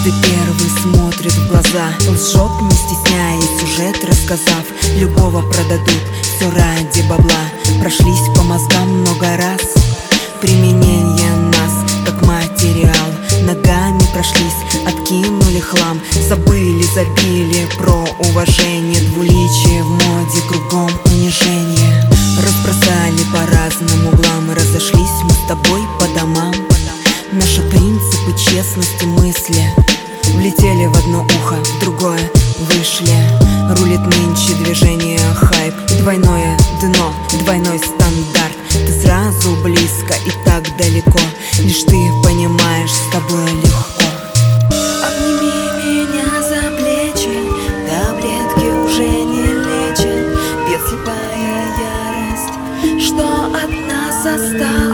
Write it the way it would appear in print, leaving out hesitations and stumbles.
Каждый первый смотрит в глаза, лжет, не стесняясь, сюжет рассказав. Любого продадут, все ради бабла. Прошлись по мозгам много раз, применение нас как материал. Ногами прошлись, откинули хлам, забыли, забили про уважение. Двуличие в моде, кругом унижение. Разбросали по разным углам, и разошлись мы с тобой по домам. Наши принципы честности мысли влетели в одно ухо, в другое вышли. Рулит нынче движение хайп, двойное дно, двойной стандарт. Ты сразу близко и так далеко, лишь ты понимаешь, с тобой легко. Обними меня за плечи, таблетки уже не лечат. Бьет слепая ярость, что от нас осталось.